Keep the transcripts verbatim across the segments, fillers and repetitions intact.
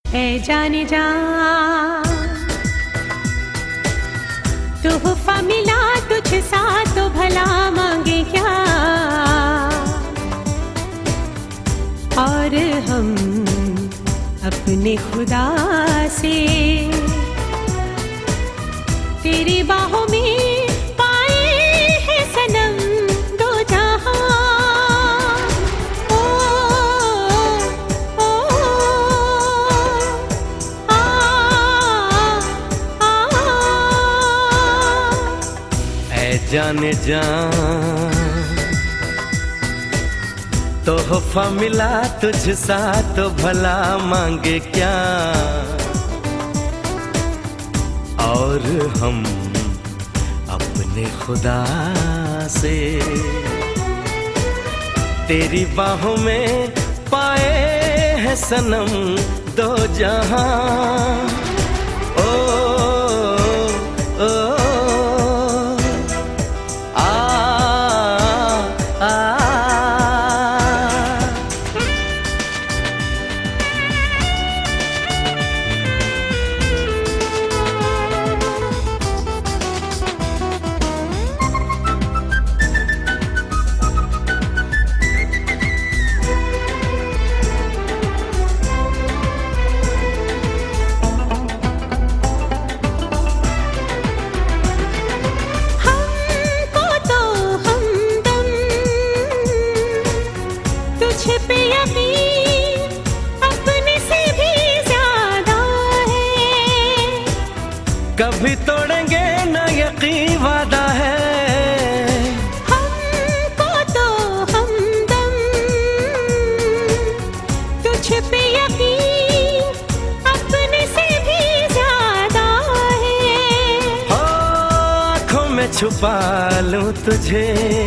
ऐ जाने जा तोहफा मिला तुझसा तो भला मांगे क्या। और हम अपने खुदा से तेरी बाहों में पाए हैं सनम दो जहां। ओ, ओ, आ, आ, ऐ जाने जा तोहफा मिला तुझसा तो भला मांगे क्या। और हम अपने खुदा से तेरी बाहों में पाए हैं सनम दो जहां। ओ, ओ, आ, आ, पे यकीन अपने से भी ज्यादा है। कभी तोड़ेंगे न यकीन वादा है। हमको तो हमदम तुझ पे यकीन अपने से भी ज्यादा है। हो आँखों में छुपा लूं तुझे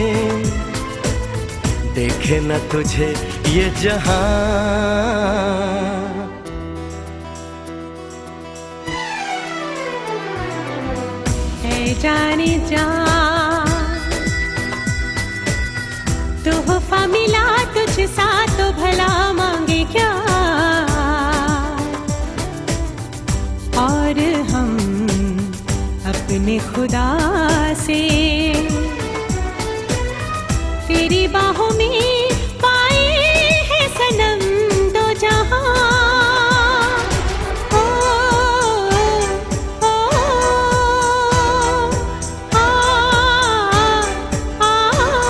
देखे न तुझे ये जहां। ऐ जाने जा तोहफा मिला तुझसा तो भला मांगे क्या। और हम अपने खुदा से तेरी बाहों में पाए हैं सनम दो जहां। ओ, ओ, आ, आ,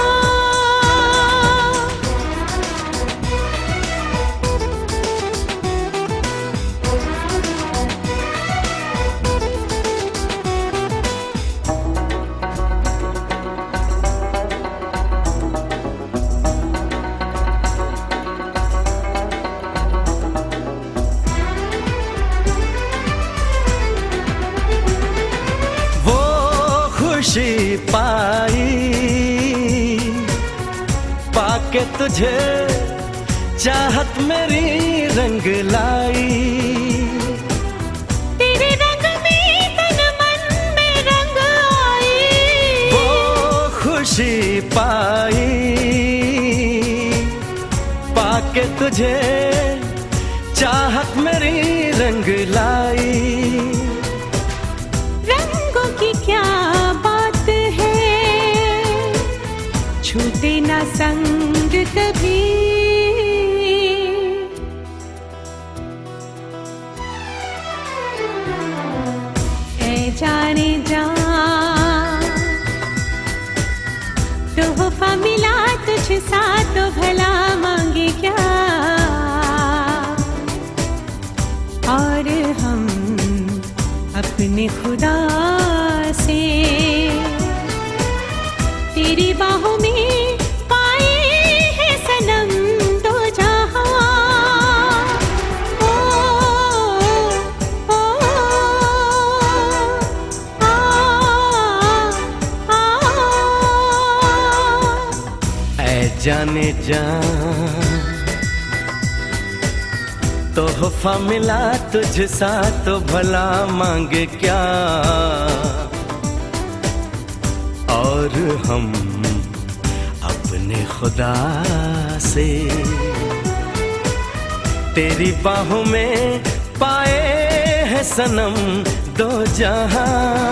खुशी पाई पाके तुझे चाहत मेरी रंग लाई। तेरे रंग में तन मन में रंग आई। वो खुशी पाई पाके तुझे चाहत मेरी रंग लाई। रंगों की क्या छूटे ना संग कभी। ऐ जाने जा तोहफा मिला तुझसा तो भला मांगे क्या। और हम अपने खुदा से तेरी बाहों में पाए हैं सनम दो जहां। ओ, ओ, आ, आ, ऐ जाने जा तोहफा मिला तुझसा तो भला मांगे क्या। और हम अपने खुदा से तेरी बाहों में सनम दो जहां।